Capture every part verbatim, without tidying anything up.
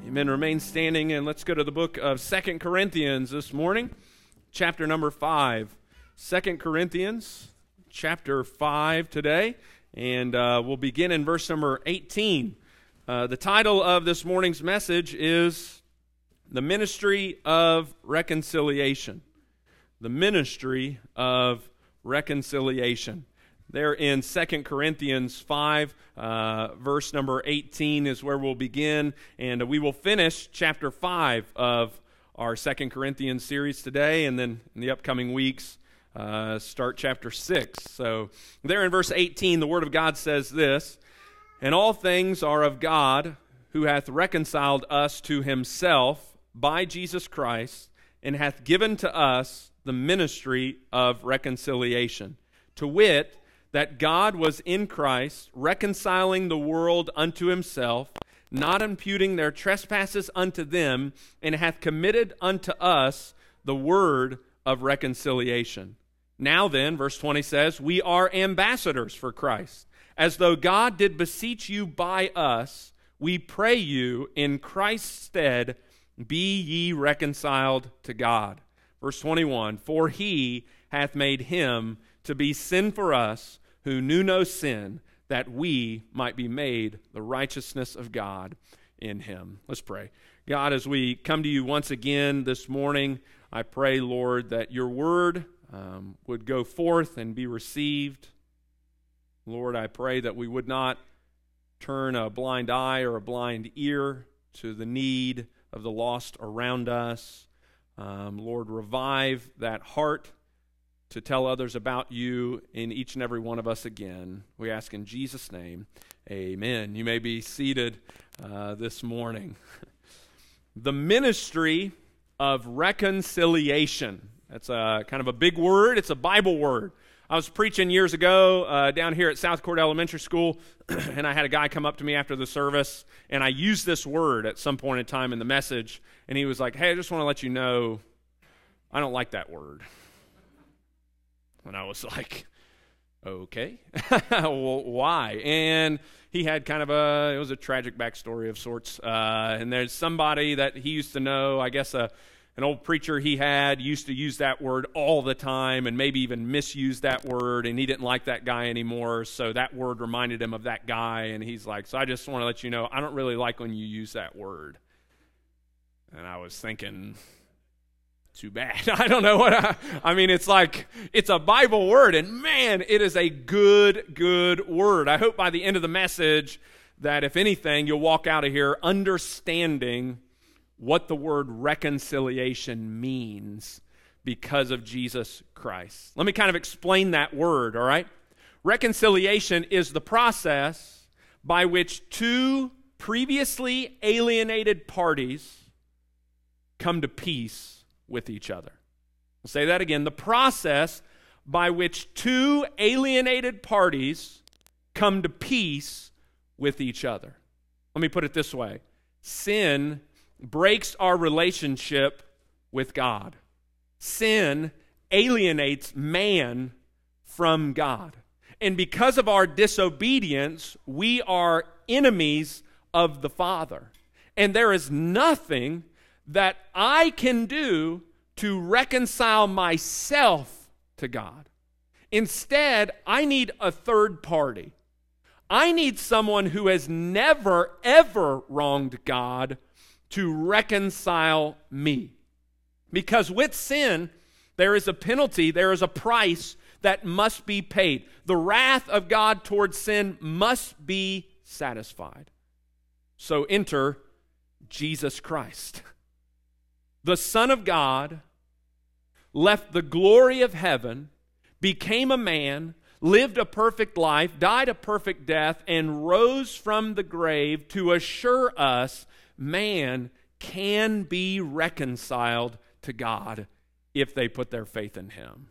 Amen. Remain standing, and let's go to the book of Second Corinthians this morning, chapter number five. Second Corinthians, chapter five today, and uh, we'll begin in verse number eighteen. Uh, the title of this morning's message is The Ministry of Reconciliation. The Ministry of Reconciliation. There in Second Corinthians five, uh, verse number eighteen is where we'll begin, and we will finish chapter five of our Second Corinthians series today, and then in the upcoming weeks, uh, start chapter six. So there in verse eighteen, the Word of God says this, "And all things are of God, who hath reconciled us to himself by Jesus Christ, and hath given to us the ministry of reconciliation, to wit, that God was in Christ, reconciling the world unto himself, not imputing their trespasses unto them, and hath committed unto us the word of reconciliation. Now then," verse twenty says, "we are ambassadors for Christ, as though God did beseech you by us. We pray you in Christ's stead, be ye reconciled to God." Verse twenty-one, "For he hath made him to be sin for us, who knew no sin, that we might be made the righteousness of God in him." Let's pray. God, as we come to you once again this morning, I pray, Lord, that your word um, would go forth and be received. Lord, I pray that we would not turn a blind eye or a blind ear to the need of the lost around us. Um, Lord, revive that heart to tell others about you in each and every one of us again. We ask in Jesus' name, amen. You may be seated uh, this morning. The ministry of reconciliation. That's a kind of a big word. It's a Bible word. I was preaching years ago uh, down here at South Court Elementary School, and I had a guy come up to me after the service, and I used this word at some point in time in the message, and he was like, "Hey, I just want to let you know, I don't like that word." And I was like, okay, well, why? And he had kind of a, it was a tragic backstory of sorts. Uh, and there's somebody that he used to know, I guess a, an old preacher he had used to use that word all the time and maybe even misuse that word. And he didn't like that guy anymore. So that word reminded him of that guy. And he's like, so I just want to let you know, I don't really like when you use that word. And I was thinking, too bad. I don't know what I, I mean, it's like, it's a Bible word, and man, it is a good, good word. I hope by the end of the message that, if anything, you'll walk out of here understanding what the word reconciliation means because of Jesus Christ. Let me kind of explain that word, all right? Reconciliation is the process by which two previously alienated parties come to peace with each other. I'll say that again. The process by which two alienated parties come to peace with each other. Let me put it this way. Sin breaks our relationship with God. Sin alienates man from God. And because of our disobedience, we are enemies of the Father. And there is nothing that I can do to reconcile myself to God. Instead, I need a third party. I need someone who has never, ever wronged God to reconcile me. Because with sin, there is a penalty, there is a price that must be paid. The wrath of God towards sin must be satisfied. So enter Jesus Christ. The Son of God left the glory of heaven, became a man, lived a perfect life, died a perfect death, and rose from the grave to assure us man can be reconciled to God if they put their faith in him.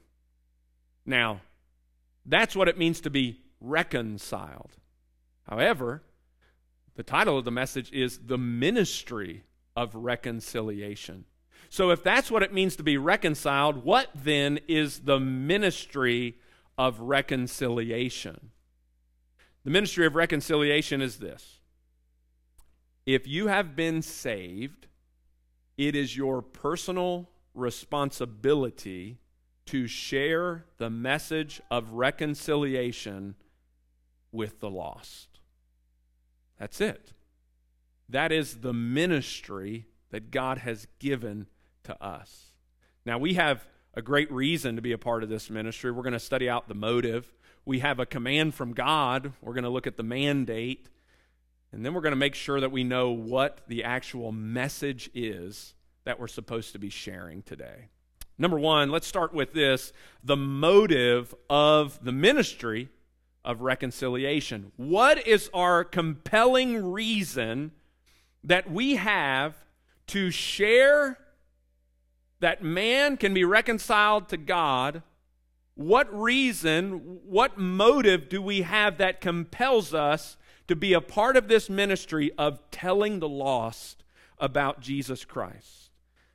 Now, that's what it means to be reconciled. However, the title of the message is The Ministry of Reconciliation. So if that's what it means to be reconciled, what then is the ministry of reconciliation? The ministry of reconciliation is this. if you have been saved, it is your personal responsibility to share the message of reconciliation with the lost. That's it. That is the ministry that God has given to us. Now, we have a great reason to be a part of this ministry. We're going to study out the motive. We have a command from God. We're going to look at the mandate. And then we're going to make sure that we know what the actual message is that we're supposed to be sharing today. Number one, let's start with this, the motive of the ministry of reconciliation. What is our compelling reason that we have to share that man can be reconciled to God? What reason, what motive do we have that compels us to be a part of this ministry of telling the lost about Jesus Christ?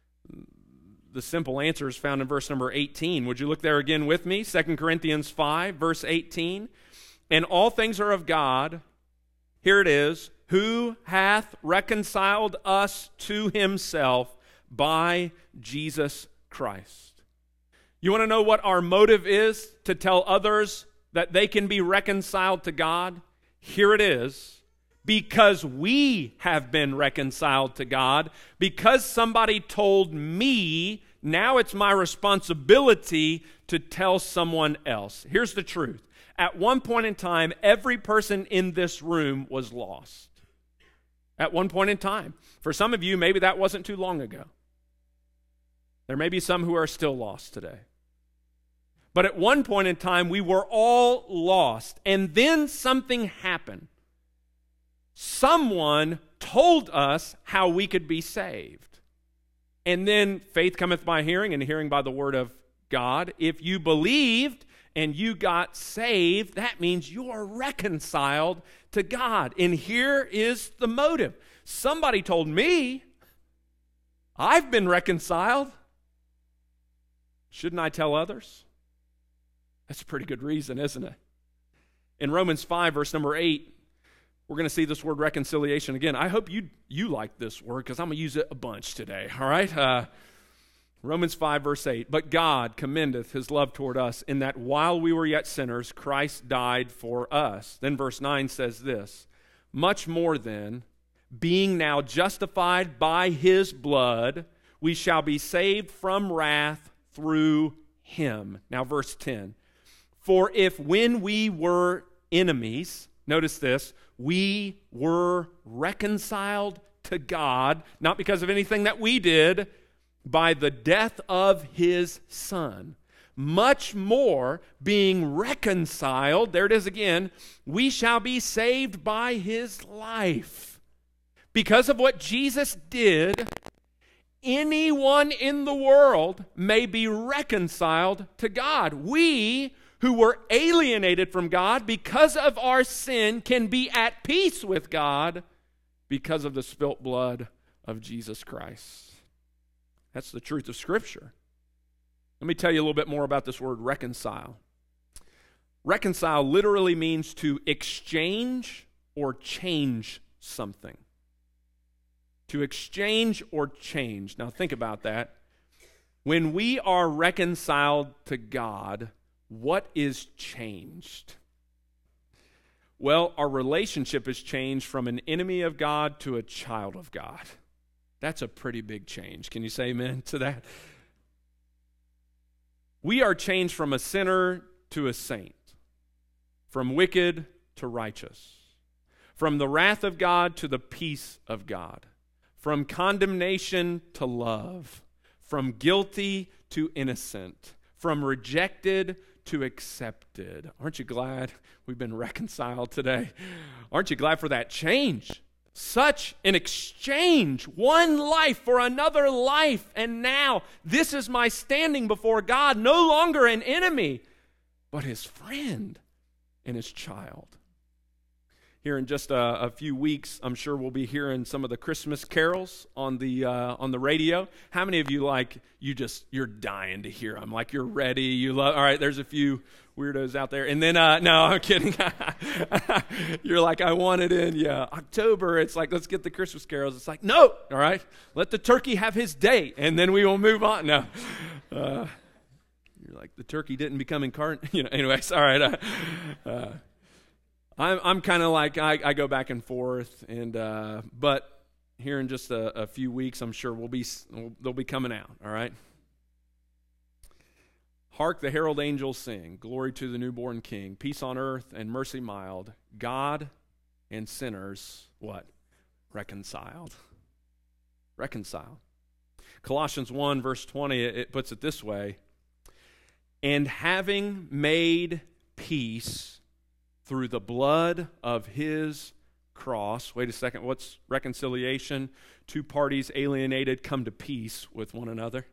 The simple answer is found in verse number eighteen. Would you look there again with me? Second Corinthians five, verse eighteen. And all things are of God. Here it is. Who hath reconciled us to himself by Jesus Christ. You want to know what our motive is to tell others that they can be reconciled to God? Here it is. Because we have been reconciled to God, because somebody told me, now it's my responsibility to tell someone else. Here's the truth. At one point in time, every person in this room was lost. At one point in time. For some of you, maybe that wasn't too long ago. There may be some who are still lost today. But at one point in time, we were all lost. And then something happened. Someone told us how we could be saved. And then faith cometh by hearing, and hearing by the word of God. If you believed and you got saved, that means you are reconciled to God. And here is the motive. Somebody told me, I've been reconciled. Shouldn't I tell others? That's a pretty good reason, isn't it? In Romans five, verse number eight, we're going to see this word reconciliation again. I hope you you like this word because I'm going to use it a bunch today, all right? Uh, Romans five, verse eight, but God commendeth his love toward us in that while we were yet sinners, Christ died for us. Then verse nine says this, much more then, being now justified by his blood, we shall be saved from wrath through him. Now verse ten, for if when we were enemies, notice this, we were reconciled to God, not because of anything that we did, by the death of his Son. Much more, being reconciled, there it is again, we shall be saved by his life. Because of what Jesus did, anyone in the world may be reconciled to God. We who were alienated from God because of our sin can be at peace with God because of the spilt blood of Jesus Christ. That's the truth of Scripture. Let me tell you a little bit more about this word reconcile. Reconcile literally means to exchange or change something. To exchange or change. Now think about that. When we are reconciled to God, what is changed? Well, our relationship is changed from an enemy of God to a child of God. That's a pretty big change. Can you say amen to that? We are changed from a sinner to a saint, from wicked to righteous, from the wrath of God to the peace of God, from condemnation to love, from guilty to innocent, from rejected to accepted. Aren't you glad we've been reconciled today? Aren't you glad for that change? Such an exchange, one life for another life. And now this is my standing before God, no longer an enemy, but his friend and his child. Here in just a, a few weeks, I'm sure we'll be hearing some of the Christmas carols on the uh, on the radio. How many of you like you just you're dying to hear them? Like you're ready. You love. All right, there's a few weirdos out there. And then uh, no, I'm kidding. You're like, I want it in yeah October. It's like, let's get the Christmas carols. It's like, no. All right, let the turkey have his day, and then we will move on. No. Uh, you're like, the turkey didn't become incarnate. You know. Anyways, all right. Uh, uh, I'm I'm kind of like I, I go back and forth, and uh, but here in just a, a few weeks, I'm sure we'll be they'll be coming out. All right. Hark the herald angels sing, glory to the newborn King, peace on earth and mercy mild, God and sinners what reconciled, reconciled. Colossians one verse twenty it, it puts it this way: and having made peace through the blood of his cross. Wait a second, what's reconciliation? Two parties alienated come to peace with one another.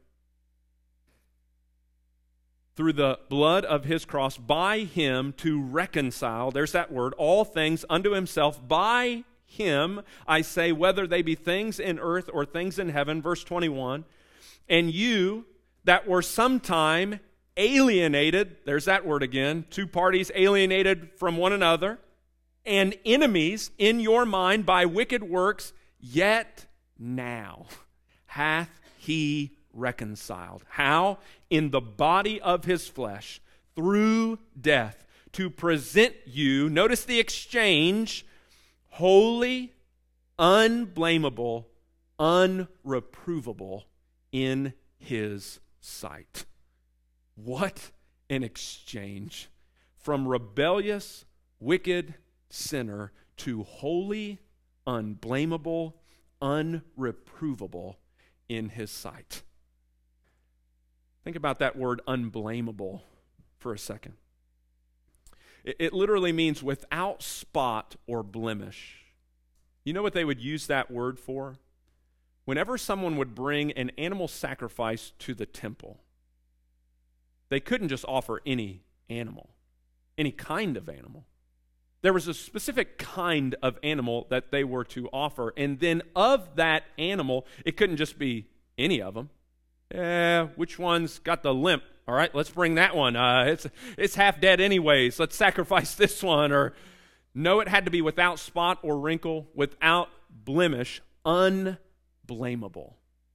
Through the blood of his cross, by him to reconcile, there's that word, all things unto himself. By him, I say, whether they be things in earth or things in heaven. Verse twenty-one, and you that were sometime alienated, there's that word again, two parties alienated from one another, and enemies in your mind by wicked works, yet now hath he reconciled. How? In the body of his flesh, through death, to present you, notice the exchange, holy, unblameable, unreprovable in his sight. What an exchange. From rebellious, wicked sinner to holy, unblameable, unreprovable in his sight. Think about that word unblameable for a second. It, it literally means without spot or blemish. You know what they would use that word for? Whenever someone would bring an animal sacrifice to the temple, they couldn't just offer any animal, any kind of animal. There was a specific kind of animal that they were to offer, and then of that animal, it couldn't just be any of them. Eh, which one's got the limp? All right, let's bring that one. Uh, it's it's half dead anyways. Let's sacrifice this one. Or no, it had to be without spot or wrinkle, without blemish, unblameable.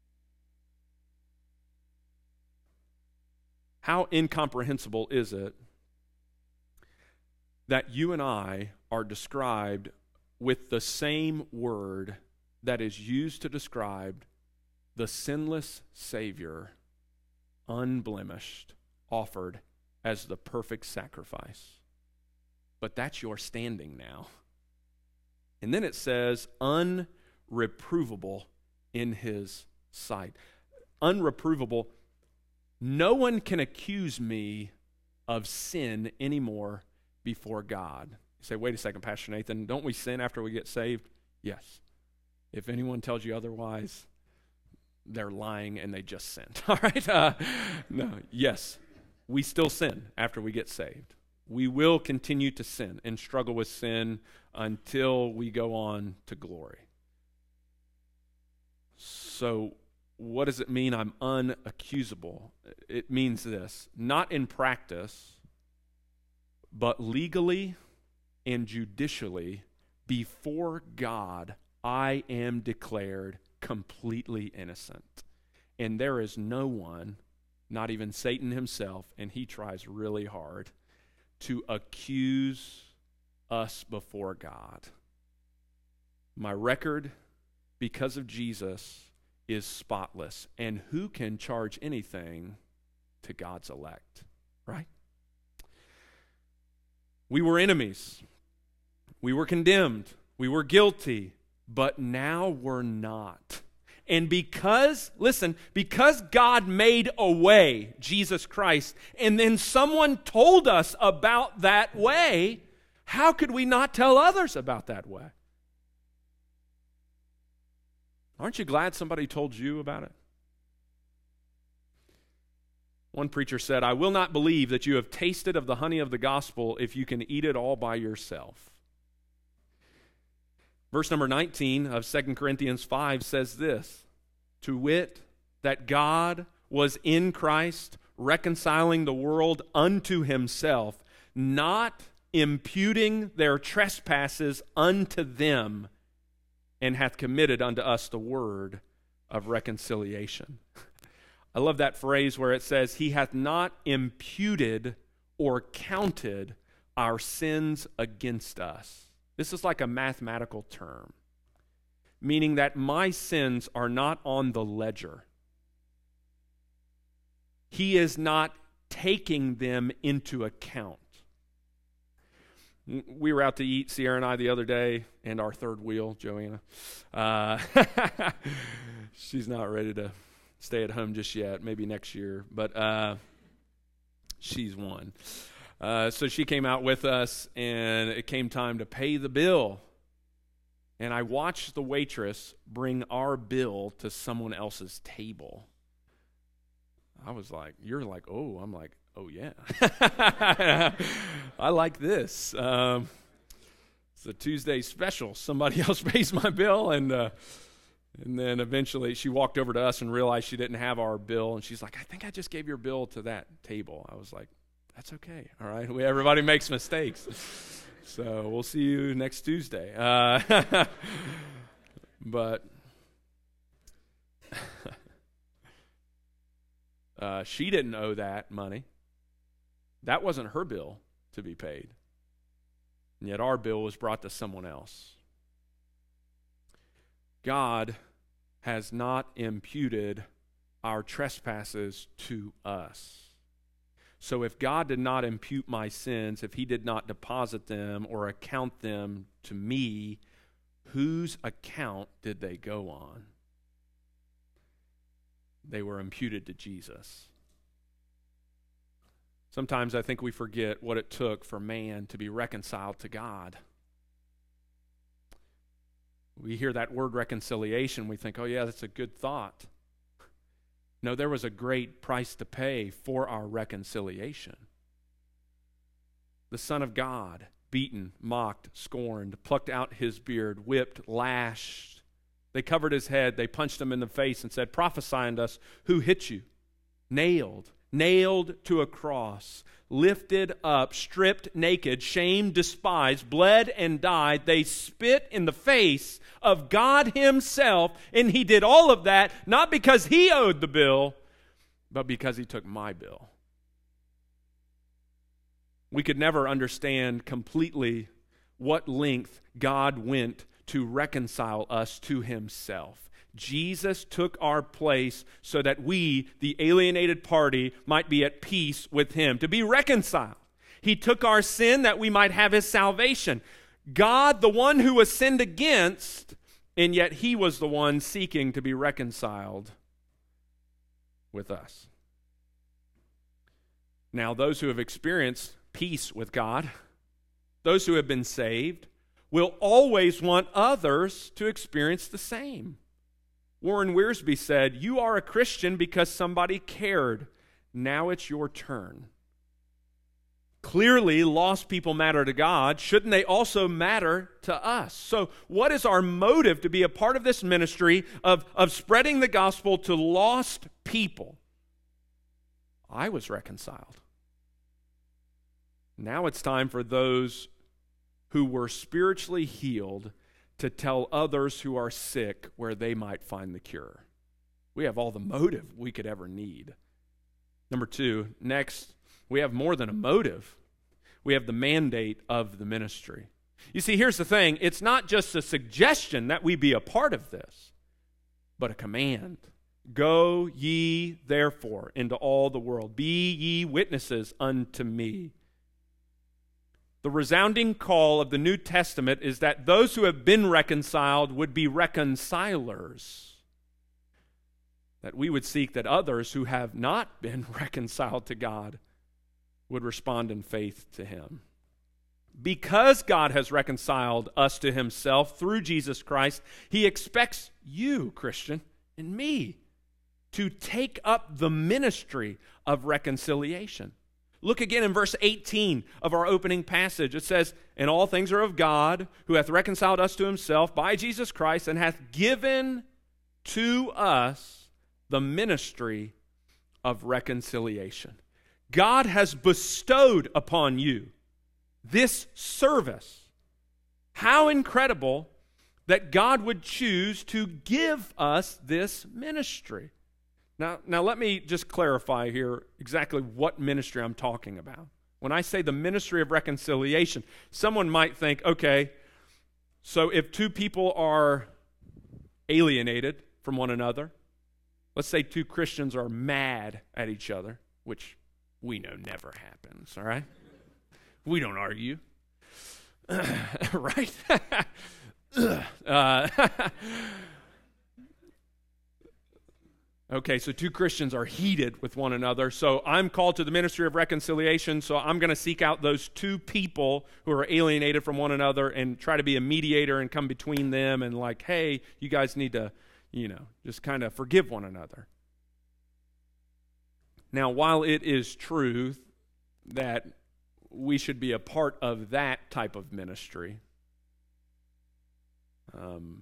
How incomprehensible is it that you and I are described with the same word that is used to describe the sinless Savior, unblemished, offered as the perfect sacrifice? But that's your standing now. And then it says, unreprovable in his sight. Unreprovable. No one can accuse me of sin anymore before God. You say, wait a second, Pastor Nathan, don't we sin after we get saved? Yes. If anyone tells you otherwise, they're lying and they just sinned. All right? Uh, no, yes, we still sin after we get saved. We will continue to sin and struggle with sin until we go on to glory. So what does it mean I'm unaccusable? It means this, not in practice, but legally and judicially, before God, I am declared completely innocent. And there is no one, not even Satan himself, and he tries really hard to accuse us before God. My record, because of Jesus, is spotless. And who can charge anything to God's elect, right? We were enemies. We were condemned. We were guilty. But now we're not. And because, listen, because God made a way, Jesus Christ, and then someone told us about that way, how could we not tell others about that way? Aren't you glad somebody told you about it? One preacher said, I will not believe that you have tasted of the honey of the gospel if you can eat it all by yourself. Verse number nineteen of Second Corinthians five says this, to wit, that God was in Christ reconciling the world unto himself, not imputing their trespasses unto them, and hath committed unto us the word of reconciliation. I love that phrase where it says, he hath not imputed or counted our sins against us. This is like a mathematical term, meaning that my sins are not on the ledger. He is not taking them into account. We were out to eat, Sierra and I, the other day, and our third wheel, Joanna. Uh, she's not ready to stay at home just yet, maybe next year, but uh, she's one. Uh, so she came out with us, and it came time to pay the bill. And I watched the waitress bring our bill to someone else's table. I was like, you're like, oh, I'm like, oh, yeah. I like this. Um, it's a Tuesday special. Somebody else pays my bill, and uh, and then eventually she walked over to us and realized she didn't have our bill, and she's like, I think I just gave your bill to that table. I was like, that's okay, all right? We, everybody makes mistakes. So we'll see you next Tuesday. Uh, but uh, she didn't owe that money. That wasn't her bill to be paid. And yet our bill was brought to someone else. God has not imputed our trespasses to us. So if God did not impute my sins, if he did not deposit them or account them to me, whose account did they go on? They were imputed to Jesus. Sometimes I think we forget what it took for man to be reconciled to God. We hear that word reconciliation, we think, oh yeah, that's a good thought. No, there was a great price to pay for our reconciliation. The Son of God, beaten, mocked, scorned, plucked out his beard, whipped, lashed. They covered his head, they punched him in the face and said, prophesy unto us, who hit you? Nailed, nailed to a cross, lifted up, stripped naked, shamed, despised, bled and died. They spit in the face of God himself, and he did all of that not because he owed the bill, but because he took my bill. We could never understand completely what length God went to reconcile us to himself. Jesus took our place so that we, the alienated party, might be at peace with him, to be reconciled. He took our sin that we might have his salvation. God, the one who was sinned against, and yet he was the one seeking to be reconciled with us. Now, those who have experienced peace with God, those who have been saved, will always want others to experience the same. Warren Wiersbe said, you are a Christian because somebody cared. Now it's your turn. Clearly, lost people matter to God. Shouldn't they also matter to us? So what is our motive to be a part of this ministry of, of spreading the gospel to lost people? I was reconciled. Now it's time for those who were spiritually healed to tell others who are sick where they might find the cure. We have all the motive we could ever need. Number two, next, we have more than a motive. We have the mandate of the ministry. You see, here's the thing. It's not just a suggestion that we be a part of this, but a command. Go ye therefore into all the world. Be ye witnesses unto me. The resounding call of the New Testament is that those who have been reconciled would be reconcilers. That we would seek that others who have not been reconciled to God would respond in faith to him. Because God has reconciled us to himself through Jesus Christ, he expects you, Christian, and me to take up the ministry of reconciliation. Look again in verse eighteen of our opening passage. It says, "And all things are of God, who hath reconciled us to himself by Jesus Christ, and hath given to us the ministry of reconciliation." God has bestowed upon you this service. How incredible that God would choose to give us this ministry. Now, now let me just clarify here exactly what ministry I'm talking about. When I say the ministry of reconciliation, someone might think, okay, so if two people are alienated from one another, let's say two Christians are mad at each other, which we know never happens, all right? We don't argue, right? uh, okay, so two Christians are heated with one another. So I'm called to the ministry of reconciliation, so I'm going to seek out those two people who are alienated from one another and try to be a mediator and come between them and like, hey, you guys need to, you know, just kind of forgive one another. Now, while it is true that we should be a part of that type of ministry, um,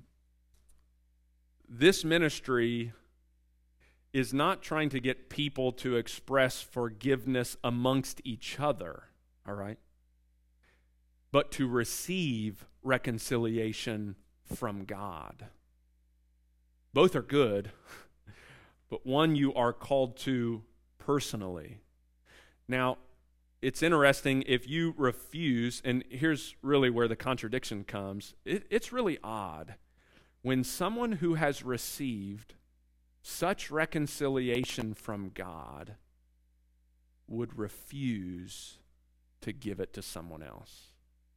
this ministry is not trying to get people to express forgiveness amongst each other, all right? But to receive reconciliation from God. Both are good, but one you are called to personally. Now, it's interesting if you refuse, and here's really where the contradiction comes. It, it's really odd when someone who has received such reconciliation from God would refuse to give it to someone else.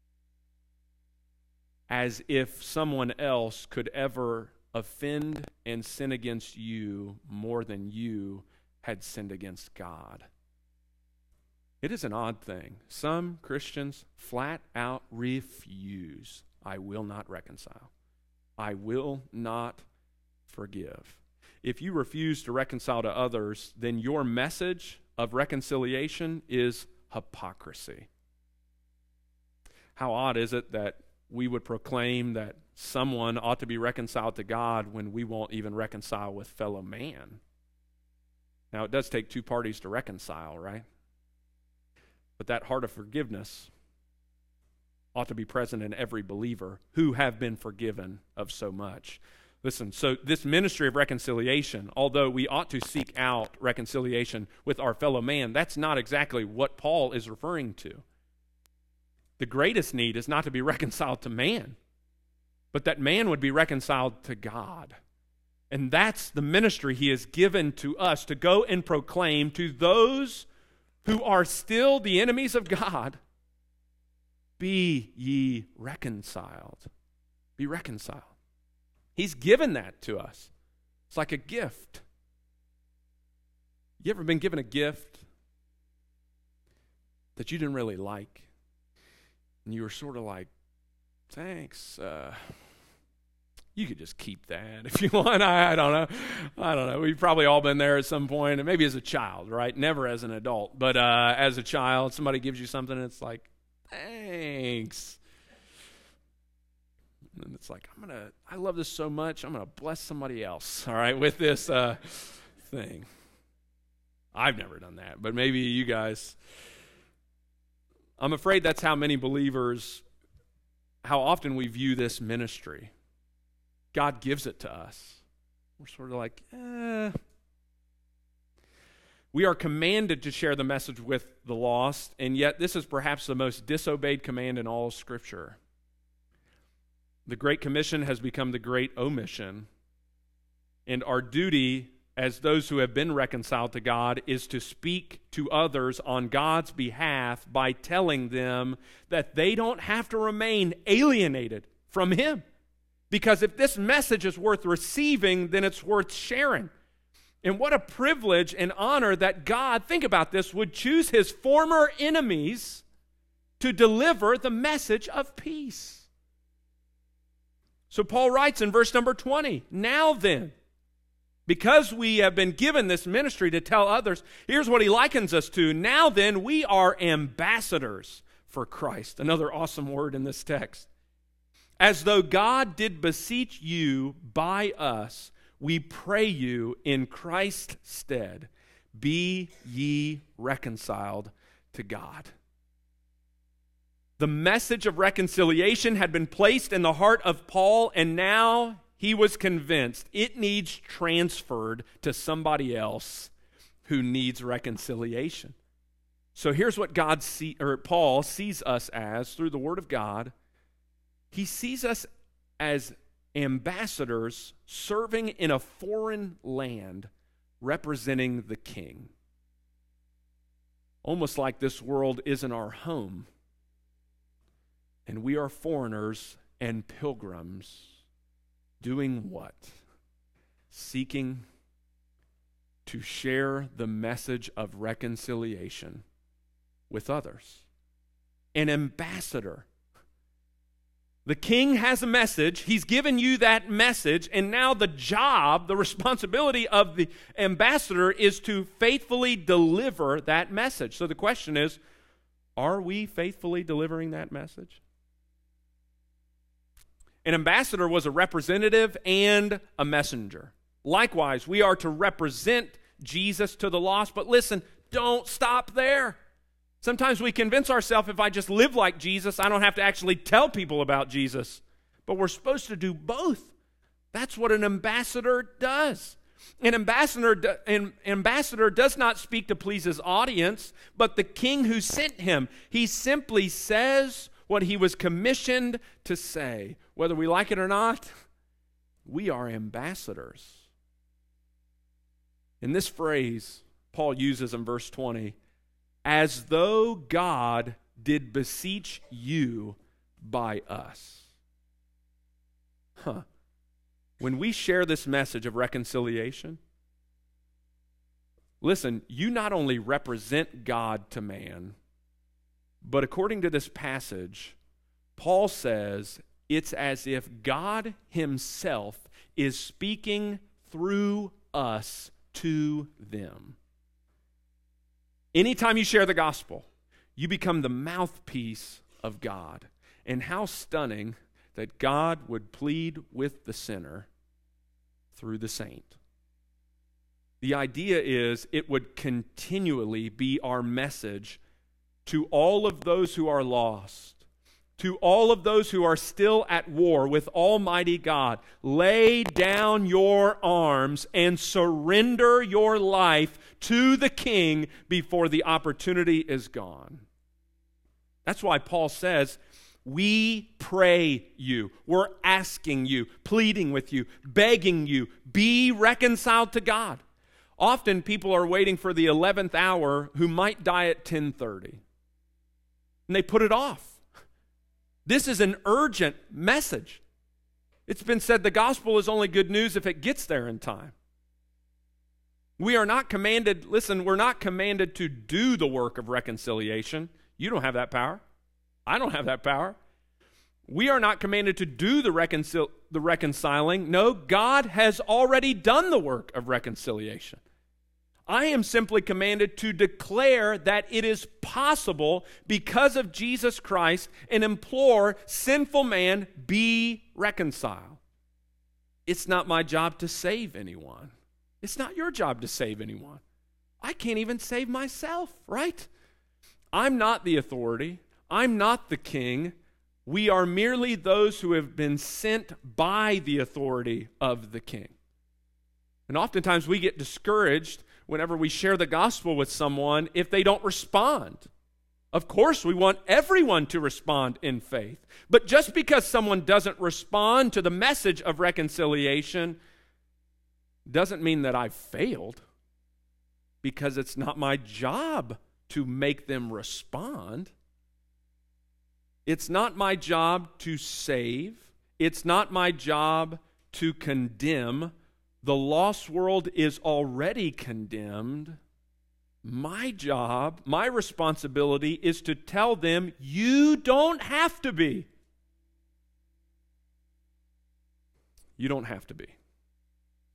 As if someone else could ever offend and sin against you more than you had sinned against God. It is an odd thing. Some Christians flat out refuse. I will not reconcile. I will not forgive. If you refuse to reconcile to others, then your message of reconciliation is hypocrisy. How odd is it that we would proclaim that someone ought to be reconciled to God when we won't even reconcile with fellow man? Now, it does take two parties to reconcile, right? But that heart of forgiveness ought to be present in every believer who have been forgiven of so much. Listen, so this ministry of reconciliation, although we ought to seek out reconciliation with our fellow man, that's not exactly what Paul is referring to. The greatest need is not to be reconciled to man, but that man would be reconciled to God. And that's the ministry he has given to us, to go and proclaim to those who are still the enemies of God, be ye reconciled. Be reconciled. He's given that to us. It's like a gift. You ever been given a gift that you didn't really like? And you were sort of like, thanks, uh, you could just keep that if you want. I, I don't know. I don't know. We've probably all been there at some point, and maybe as a child, right? Never as an adult. But uh, as a child, somebody gives you something, and it's like, thanks. And it's like, I'm going to, I love this so much, I'm going to bless somebody else, all right, with this uh, thing. I've never done that, but maybe you guys. I'm afraid that's how many believers, how often we view this ministry. God gives it to us. We're sort of like, eh. We are commanded to share the message with the lost, and yet this is perhaps the most disobeyed command in all of Scripture. The Great Commission has become the Great Omission, and our duty as those who have been reconciled to God is to speak to others on God's behalf by telling them that they don't have to remain alienated from Him. Because if this message is worth receiving, then it's worth sharing. And what a privilege and honor that God, think about this, would choose His former enemies to deliver the message of peace. So Paul writes in verse number twenty, now then, Because we have been given this ministry to tell others, here's what he likens us to. Now then, we are ambassadors for Christ. Another awesome word in this text. As though God did beseech you by us, we pray you in Christ's stead, be ye reconciled to God. The message of reconciliation had been placed in the heart of Paul, and now he was convinced it needs transferred to somebody else who needs reconciliation. So here's what God see, or Paul sees us as through the Word of God. He sees us as ambassadors serving in a foreign land, representing the King. Almost like this world isn't our home, and we are foreigners and pilgrims. Doing what? Seeking to share the message of reconciliation with others. An ambassador. The King has a message. He's given you that message, and now the job, the responsibility of the ambassador is to faithfully deliver that message. So the question is, are we faithfully delivering that message? An ambassador was a representative and a messenger. Likewise, we are to represent Jesus to the lost. But listen, don't stop there. Sometimes we convince ourselves if I just live like Jesus, I don't have to actually tell people about Jesus. But we're supposed to do both. That's what an ambassador does. An ambassador, an ambassador does not speak to please his audience, but the King who sent him. He simply says what he was commissioned to say. Whether we like it or not, we are ambassadors. In this phrase, Paul uses in verse twenty, as though God did beseech you by us. Huh. When we share this message of reconciliation, listen, you not only represent God to man, but according to this passage, Paul says it's as if God himself is speaking through us to them. Anytime you share the gospel, you become the mouthpiece of God. And how stunning that God would plead with the sinner through the saint. The idea is it would continually be our message to all of those who are lost, to all of those who are still at war with Almighty God. Lay down your arms and surrender your life to the King before the opportunity is gone. That's why Paul says, we pray you, we're asking you, pleading with you, begging you, be reconciled to God. Often people are waiting for the eleventh hour who might die at ten thirty. And they put it off. This is an urgent message. It's been said the gospel is only good news if it gets there in time. We are not commanded, listen, we're not commanded to do the work of reconciliation. You don't have that power. I don't have that power. We are not commanded to do the, reconcil- the reconciling. No, God has already done the work of reconciliation. I am simply commanded to declare that it is possible because of Jesus Christ and implore sinful man be reconciled. It's not my job to save anyone. It's not your job to save anyone. I can't even save myself, right? I'm not the authority. I'm not the king. We are merely those who have been sent by the authority of the king. And oftentimes we get discouraged whenever we share the gospel with someone if they don't respond. Of course, we want everyone to respond in faith. But just because someone doesn't respond to the message of reconciliation doesn't mean that I've failed, because it's not my job to make them respond. It's not my job to save. It's not my job to condemn. The lost world is already condemned. My job, my responsibility is to tell them, you don't have to be. You don't have to be.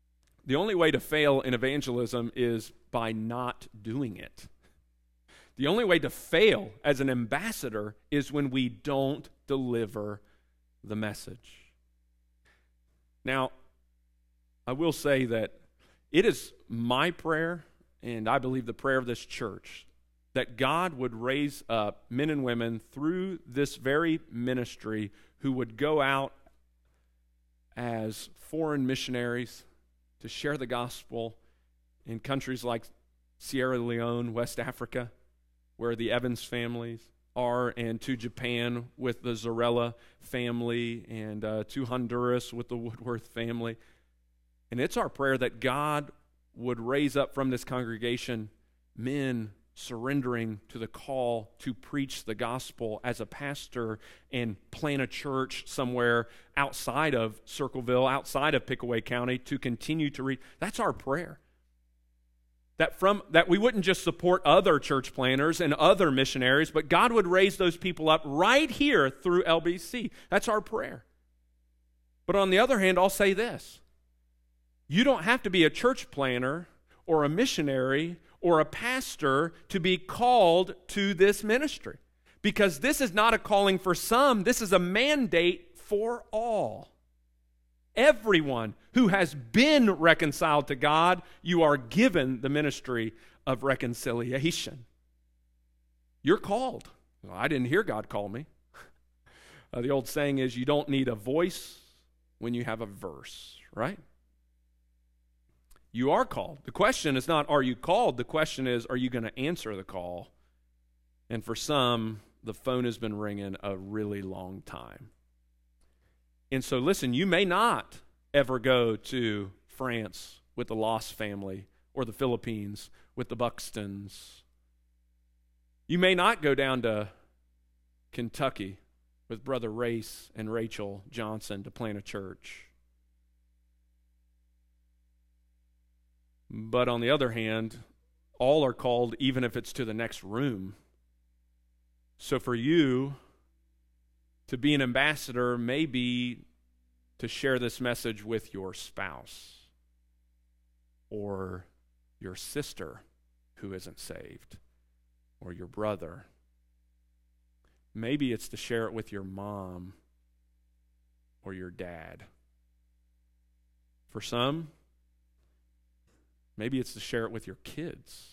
The only way to fail in evangelism is by not doing it. The only way to fail as an ambassador is when we don't deliver the message. Now, I will say that it is my prayer, and I believe the prayer of this church, that God would raise up men and women through this very ministry who would go out as foreign missionaries to share the gospel in countries like Sierra Leone, West Africa, where the Evans families are, and to Japan with the Zarella family, and uh, to Honduras with the Woodworth family. And it's our prayer that God would raise up from this congregation men surrendering to the call to preach the gospel as a pastor and plant a church somewhere outside of Circleville, outside of Pickaway County, to continue to read. That's our prayer. That from that we wouldn't just support other church planters and other missionaries, but God would raise those people up right here through L B C. That's our prayer. But on the other hand, I'll say this. You don't have to be a church planter or a missionary or a pastor to be called to this ministry, because this is not a calling for some. This is a mandate for all. Everyone who has been reconciled to God, you are given the ministry of reconciliation. You're called. Well, I didn't hear God call me. Uh, the old saying is, you don't need a voice when you have a verse, right? You are called. The question is not, are you called? The question is, are you going to answer the call? And for some, the phone has been ringing a really long time. And so listen, you may not ever go to France with the Lost family or the Philippines with the Buxtons. You may not go down to Kentucky with Brother Race and Rachel Johnson to plant a church. But on the other hand, all are called, even if it's to the next room. So for you to be an ambassador may be to share this message with your spouse or your sister who isn't saved, or your brother. Maybe it's to share it with your mom or your dad. For some, maybe it's to share it with your kids.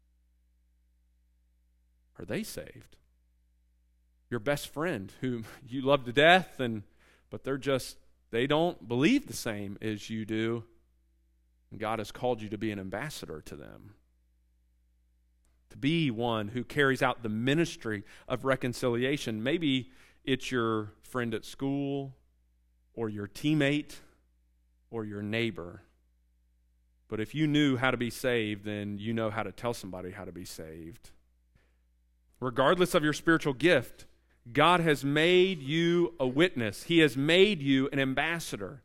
Are they saved? Your best friend whom you love to death, and but they're just, they don't believe the same as you do. And God has called you to be an ambassador to them. To be one who carries out the ministry of reconciliation. Maybe it's your friend at school, or your teammate, or your neighbor. But if you knew how to be saved, then you know how to tell somebody how to be saved. Regardless of your spiritual gift, God has made you a witness. He has made you an ambassador.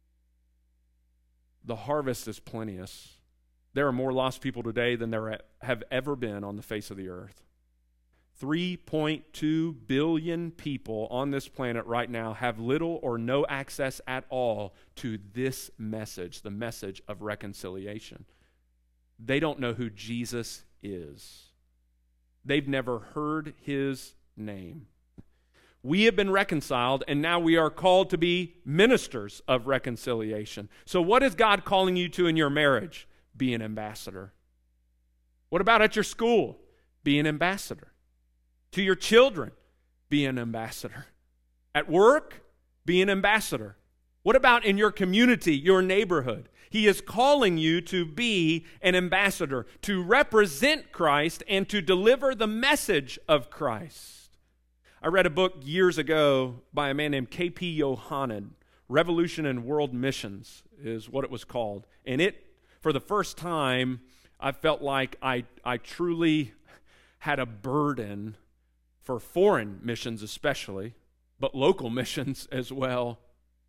The harvest is plenteous. There are more lost people today than there have ever been on the face of the earth. three point two billion people on this planet right now have little or no access at all to this message, the message of reconciliation. They don't know who Jesus is. They've never heard his name. We have been reconciled, and now we are called to be ministers of reconciliation. So what is God calling you to in your marriage? Be an ambassador. What about at your school? Be an ambassador. To your children, be an ambassador. At work, be an ambassador. What about in your community, your neighborhood? He is calling you to be an ambassador, to represent Christ and to deliver the message of Christ. I read a book years ago by a man named K P Yohanan. Revolution in World Missions is what it was called. And it, for the first time, I felt like I, I truly had a burden for foreign missions especially, but local missions as well.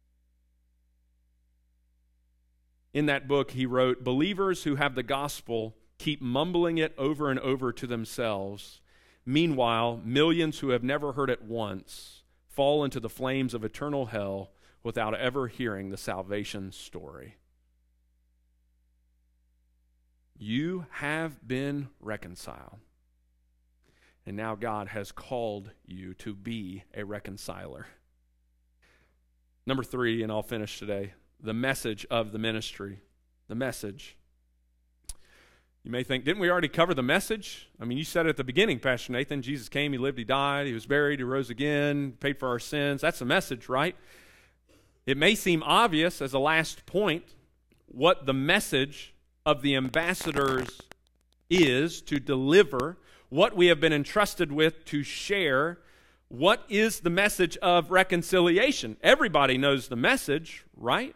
In that book, he wrote, believers who have the gospel keep mumbling it over and over to themselves. Meanwhile, millions who have never heard it once fall into the flames of eternal hell without ever hearing the salvation story. You have been reconciled. And now God has called you to be a reconciler. Number three, and I'll finish today, the message of the ministry. The message. You may think, didn't we already cover the message? I mean, you said it at the beginning, Pastor Nathan. Jesus came, he lived, he died, he was buried, he rose again, paid for our sins. That's the message, right? It may seem obvious as a last point what the message of the ambassadors is to deliver, what we have been entrusted with to share. What is the message of reconciliation? Everybody knows the message, right?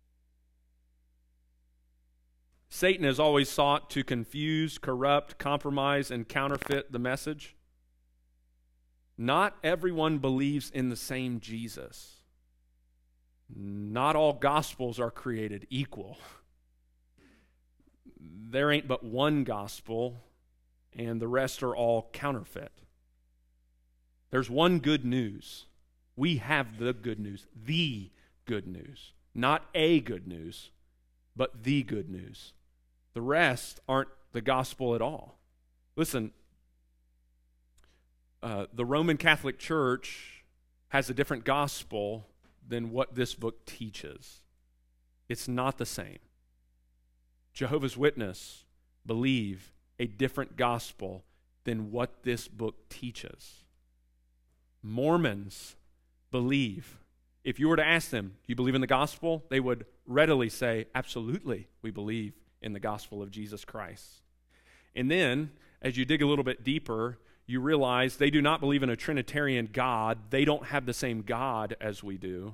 Satan has always sought to confuse, corrupt, compromise, and counterfeit the message. Not everyone believes in the same Jesus. Not all gospels are created equal. There ain't but one gospel, and the rest are all counterfeit. There's one good news. We have the good news, the good news. Not a good news, but the good news. The rest aren't the gospel at all. Listen, uh, the Roman Catholic Church has a different gospel than what this book teaches. It's not the same. Jehovah's Witnesses believe a different gospel than what this book teaches. Mormons believe, if you were to ask them, do you believe in the gospel? They would readily say, absolutely, we believe in the gospel of Jesus Christ. And then, as you dig a little bit deeper, you realize they do not believe in a Trinitarian God. They don't have the same God as we do.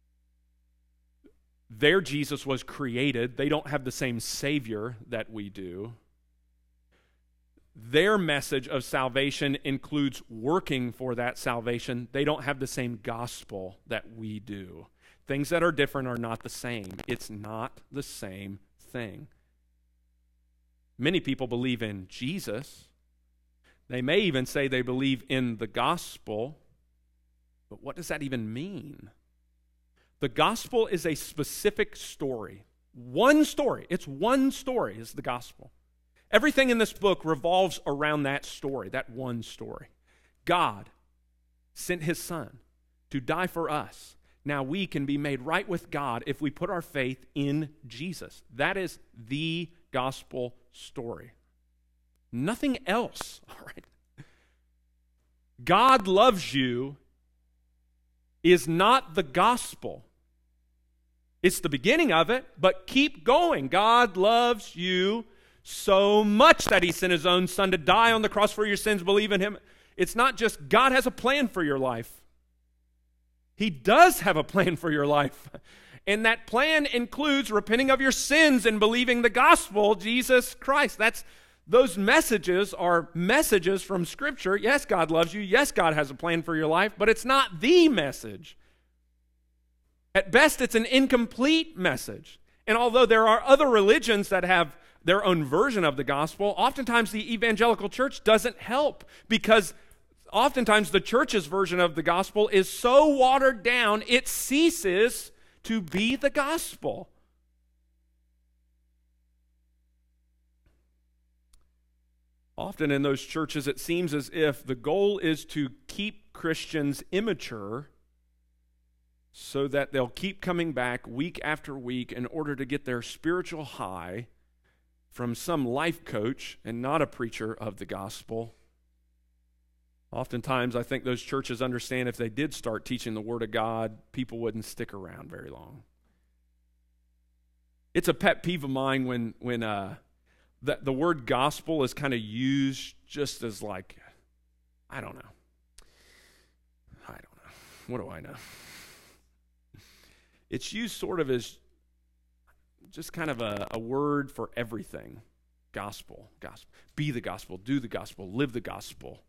Their Jesus was created. They don't have the same Savior that we do. Their message of salvation includes working for that salvation. They don't have the same gospel that we do. Things that are different are not the same. It's not the same thing. Many people believe in Jesus. They may even say they believe in the gospel. But what does that even mean? The gospel is a specific story. One story. It's one story is the gospel. Everything in this book revolves around that story, that one story. God sent his Son to die for us. Now we can be made right with God if we put our faith in Jesus. That is the gospel story. Nothing else, all right? God loves you is not the gospel. It's the beginning of it, but keep going. God loves you so much that he sent his own Son to die on the cross for your sins. Believe in him. It's not just God has a plan for your life. He does have a plan for your life. And that plan includes repenting of your sins and believing the gospel, Jesus Christ. That's those messages are messages from Scripture. Yes, God loves you. Yes, God has a plan for your life, but it's not the message. At best, it's an incomplete message. And although there are other religions that have their own version of the gospel, oftentimes the evangelical church doesn't help because oftentimes the church's version of the gospel is so watered down it ceases to be the gospel. Often in those churches it seems as if the goal is to keep Christians immature so that they'll keep coming back week after week in order to get their spiritual high from some life coach and not a preacher of the gospel. Oftentimes, I think those churches understand if they did start teaching the Word of God, people wouldn't stick around very long. It's a pet peeve of mine when when uh, the, the word gospel is kind of used just as like, I don't know. I don't know. What do I know? It's used sort of as just kind of a, a word for everything. Gospel, gospel. Be the gospel, do the gospel, live the gospel.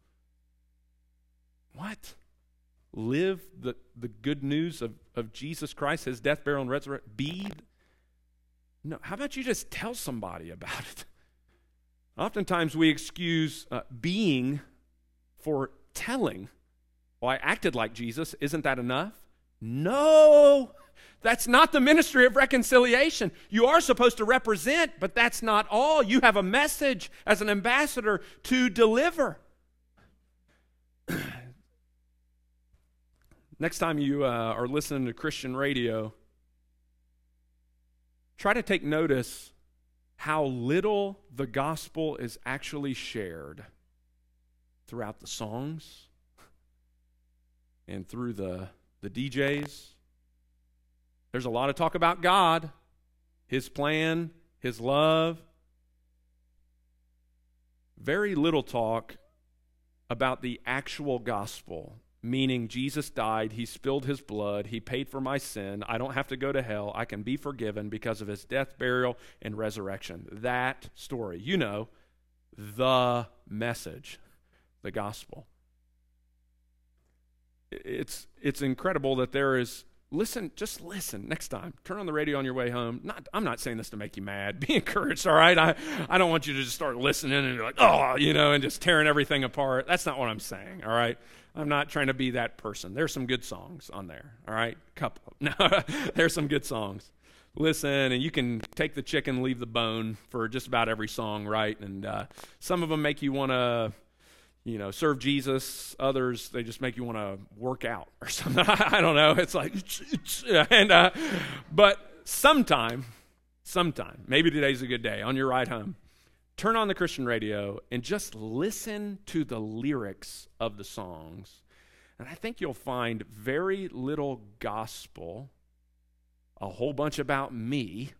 What? Live the, the good news of, of Jesus Christ, his death, burial, and resurrection? Be? No. How about you just tell somebody about it? Oftentimes we excuse uh, being for telling. Well, I acted like Jesus. Isn't that enough? No. That's not the ministry of reconciliation. You are supposed to represent, but that's not all. You have a message as an ambassador to deliver. Next time you uh, are listening to Christian radio, try to take notice how little the gospel is actually shared throughout the songs and through the, the D Js. There's a lot of talk about God, His plan, His love. Very little talk about the actual gospel, meaning Jesus died, He spilled His blood, He paid for my sin, I don't have to go to hell, I can be forgiven because of His death, burial, and resurrection. That story, you know, the message, the gospel. It's, it's incredible that there is, listen, just listen next time. Turn on the radio on your way home. Not, I'm not saying this to make you mad. Be encouraged, all right? I, I don't want you to just start listening and you're like, oh, you know, and just tearing everything apart. That's not what I'm saying, all right? I'm not trying to be that person. There's some good songs on there, all right? Couple. No, there's some good songs. Listen, and you can take the chicken, leave the bone for just about every song, right? And uh, some of them make you want to, you know, serve Jesus. Others, they just make you want to work out or something. I don't know. It's like, and uh, but sometime, sometime, maybe today's a good day, on your ride home, turn on the Christian radio and just listen to the lyrics of the songs. And I think you'll find very little gospel, a whole bunch about me,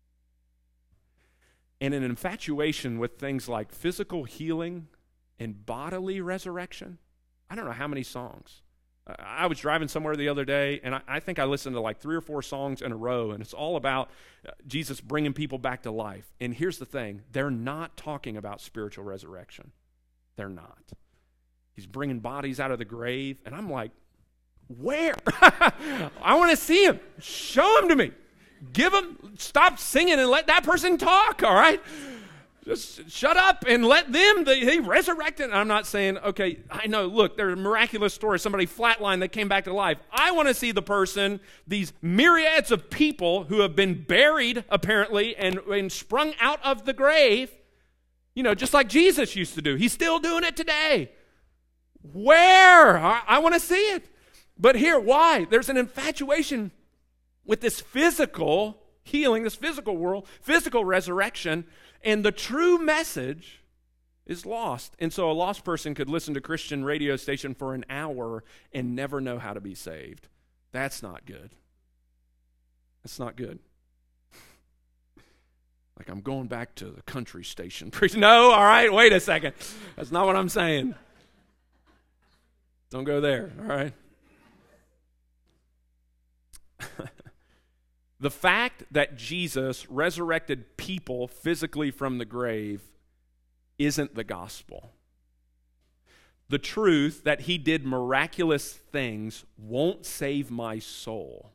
and an infatuation with things like physical healing and bodily resurrection. I don't know how many songs. Uh, I was driving somewhere the other day, and I, I think I listened to like three or four songs in a row, and it's all about uh, Jesus bringing people back to life. And here's the thing. They're not talking about spiritual resurrection. They're not. He's bringing bodies out of the grave, and I'm like, where? I want to see him. Show him to me. Give him, stop singing and let that person talk, all right? Just shut up and let them, they, they resurrected. I'm not saying, okay, I know, look, there's miraculous stories. Somebody flatlined, they came back to life. I want to see the person, these myriads of people who have been buried, apparently, and, and sprung out of the grave, you know, just like Jesus used to do. He's still doing it today. Where? I, I want to see it. But here, why? There's an infatuation with this physical healing, this physical world, physical resurrection, and the true message is lost. And so a lost person could listen to Christian radio station for an hour and never know how to be saved. That's not good. That's not good. Like, I'm going back to the country station. No, all right, wait a second. That's not what I'm saying. Don't go there, all right? The fact that Jesus resurrected people physically from the grave isn't the gospel. The truth that he did miraculous things won't save my soul.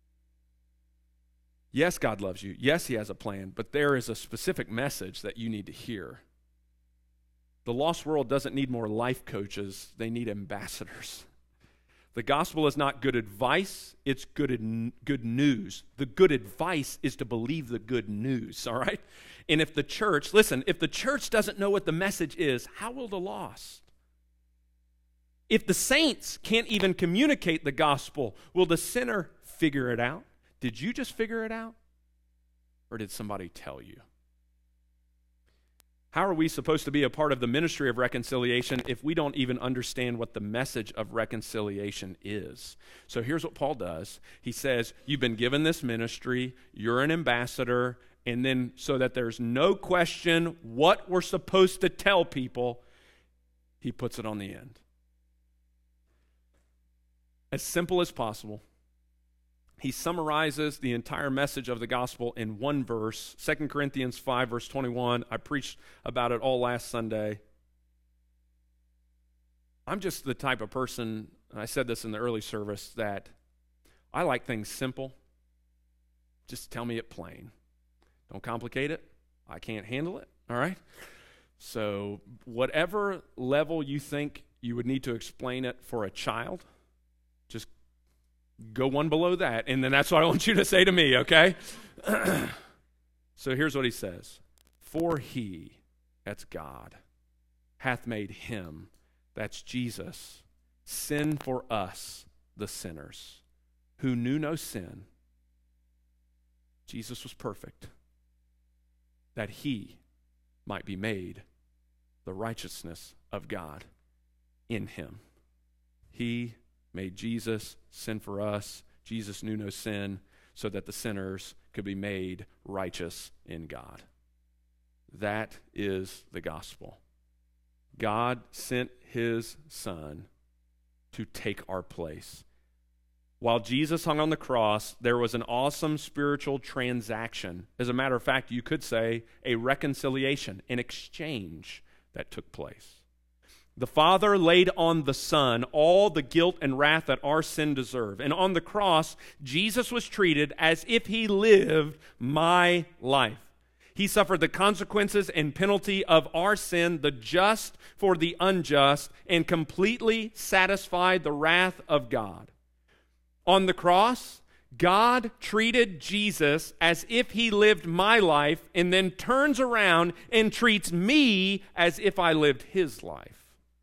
Yes, God loves you. Yes, he has a plan, but there is a specific message that you need to hear. The lost world doesn't need more life coaches. They need ambassadors. The gospel is not good advice, it's good, good news. The good advice is to believe the good news, all right? And if the church, listen, if the church doesn't know what the message is, how will the lost? If the saints can't even communicate the gospel, will the sinner figure it out? Did you just figure it out? Or did somebody tell you? How are we supposed to be a part of the ministry of reconciliation if we don't even understand what the message of reconciliation is? So here's what Paul does. He says, you've been given this ministry, you're an ambassador, and then so that there's no question what we're supposed to tell people, he puts it on the end. As simple as possible. He summarizes the entire message of the gospel in one verse, Second Corinthians five, verse twenty-one. I preached about it all last Sunday. I'm just the type of person, and I said this in the early service, that I like things simple. Just tell me it plain. Don't complicate it. I can't handle it, all right? So whatever level you think you would need to explain it for a child, just Go one below that, and then that's what I want you to say to me, okay? So here's what he says. For he, that's God, hath made him, that's Jesus, sin for us, the sinners, who knew no sin. Jesus was perfect, that he might be made the righteousness of God in him. He made Jesus sin for us. Jesus knew no sin, so that the sinners could be made righteous in God. That is the gospel. God sent his Son to take our place. While Jesus hung on the cross, there was an awesome spiritual transaction. As a matter of fact, you could say a reconciliation, an exchange that took place. The Father laid on the Son all the guilt and wrath that our sin deserved. And on the cross, Jesus was treated as if he lived my life. He suffered the consequences and penalty of our sin, the just for the unjust, and completely satisfied the wrath of God. On the cross, God treated Jesus as if he lived my life and then turns around and treats me as if I lived his life.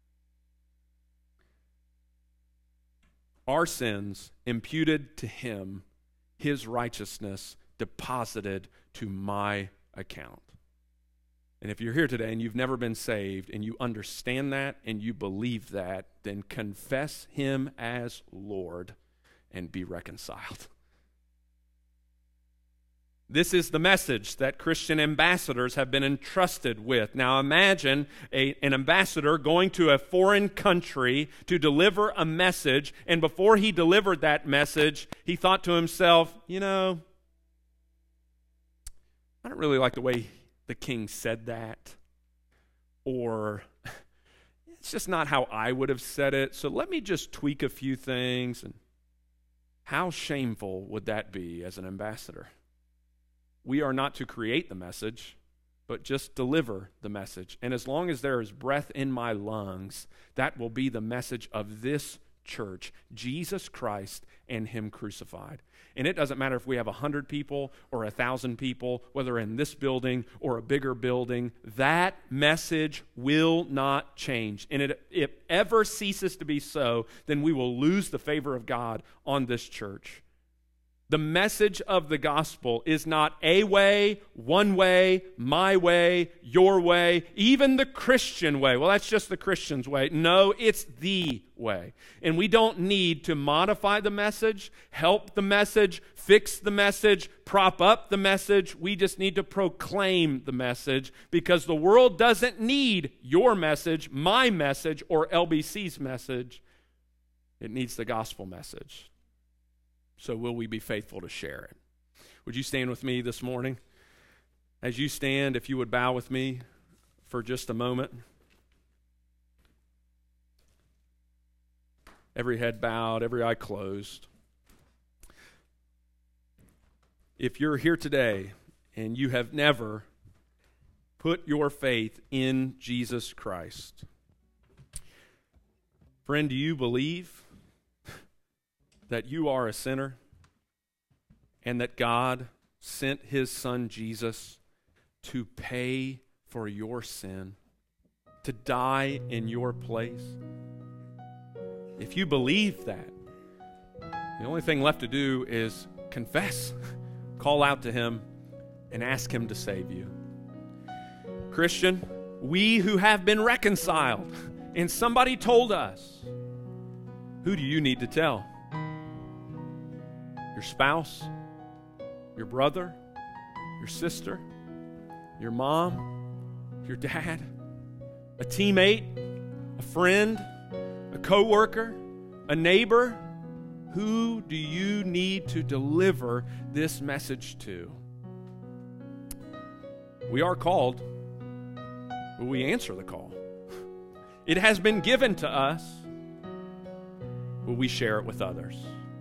Our sins imputed to him, his righteousness deposited to my account. And if you're here today and you've never been saved and you understand that and you believe that, then confess him as Lord and be reconciled. This is the message that Christian ambassadors have been entrusted with. Now imagine a, an ambassador going to a foreign country to deliver a message, and before he delivered that message, he thought to himself, you know, I don't really like the way the king said that, or it's just not how I would have said it, so let me just tweak a few things. And how shameful would that be as an ambassador? We are not to create the message, but just deliver the message. And as long as there is breath in my lungs, that will be the message of this church, Jesus Christ and him crucified. And it doesn't matter if we have a hundred people or a thousand people, whether in this building or a bigger building, that message will not change. And it, if it ever ceases to be so, then we will lose the favor of God on this church. The message of the gospel is not a way, one way, my way, your way, even the Christian way. Well, that's just the Christian's way. No, it's the way. And we don't need to modify the message, help the message, fix the message, prop up the message. We just need to proclaim the message, because the world doesn't need your message, my message, or L B C's message. It needs the gospel message. So will we be faithful to share it? Would you stand with me this morning? As you stand, if you would bow with me for just a moment. Every head bowed, every eye closed. If you're here today and you have never put your faith in Jesus Christ, friend, do you believe that you are a sinner and that God sent his Son Jesus to pay for your sin, to die in your place? If you believe that, the only thing left to do is confess, call out to him, and ask him to save you. Christian, we who have been reconciled, and somebody told us, who do you need to tell? Your spouse, your brother, your sister, your mom, your dad, a teammate, a friend, a coworker, a neighbor. Who do you need to deliver this message to? We are called. Will we answer the call? It has been given to us. Will we share it with others?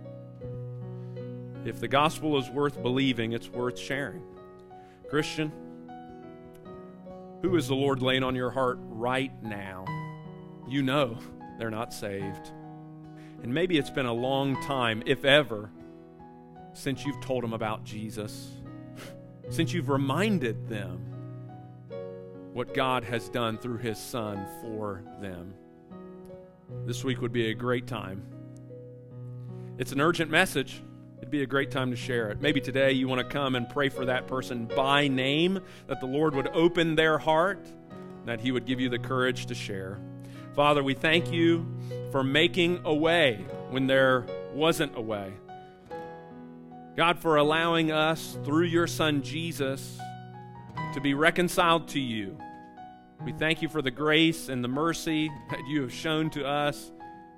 If the gospel is worth believing, it's worth sharing. Christian, who is the Lord laying on your heart right now? You know they're not saved. And maybe it's been a long time, if ever, since you've told them about Jesus, since you've reminded them what God has done through his Son for them. This week would be a great time. It's an urgent message. It'd be a great time to share it. Maybe today you want to come and pray for that person by name, that the Lord would open their heart, that he would give you the courage to share. Father, we thank you for making a way when there wasn't a way. God, for allowing us, through your Son Jesus, to be reconciled to you. We thank you for the grace and the mercy that you have shown to us.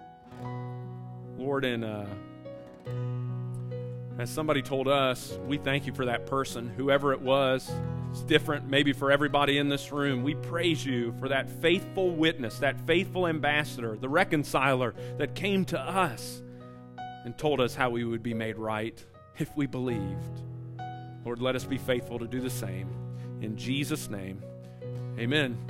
Lord, and uh, as somebody told us, we thank you for that person, whoever it was. It's different maybe for everybody in this room. We praise you for that faithful witness, that faithful ambassador, the reconciler that came to us and told us how we would be made right if we believed. Lord, let us be faithful to do the same. In Jesus' name, amen.